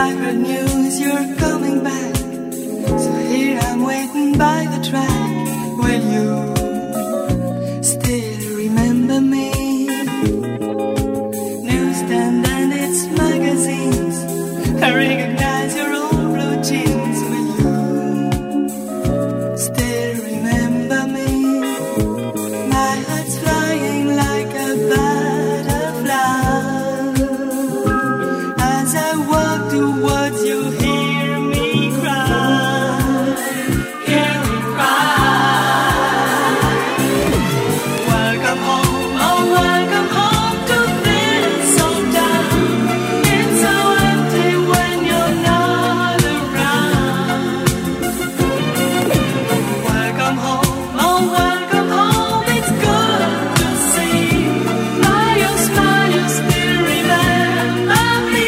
I heard news you're coming back, so here I'm waiting by the track. Will you still remember me? Newsstand and its magazines, I recognize your old blue jeans. Will you still remember me? My heart's flying like a butterfly. As I walk towards you, hear me cry. Hear me cry. Welcome home, oh welcome home to this old town. It's so empty when you're not around. Welcome home, oh welcome home. It's good to see. By your smile you still remember me.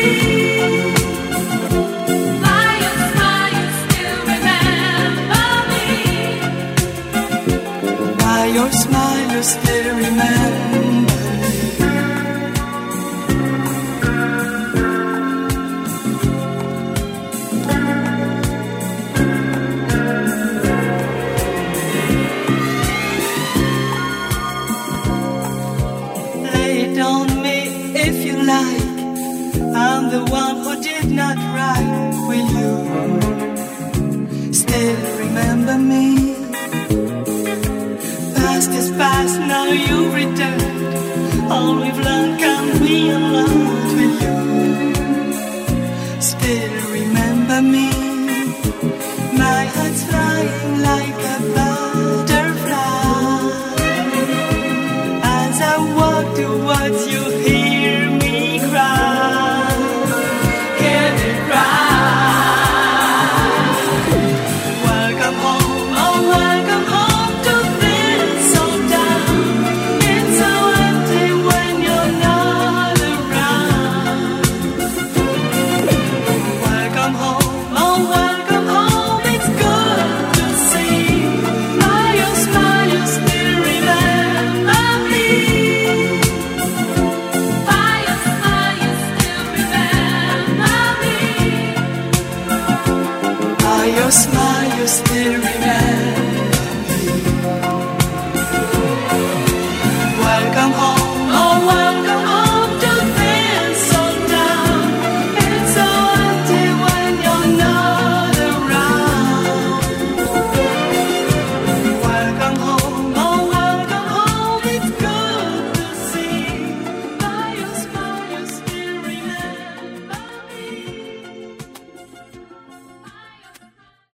By your smile you still remember me. By your smile you still remember me. Lay it on me if you like. I'm the one who did not write. Will you still remember me? Past is past, now you've returned. All we've learned can be unlearned. Will you still remember me? My heart's flying like a butterfly. As I walk towards you, hear me cry. Hear me cry. Welcome home, oh welcome home to this old town. It's so empty when you're not around. Welcome home, oh welcome home. It's good to see. By your smile you still remember me. By your smile you still remember me. By your smile you still remember me.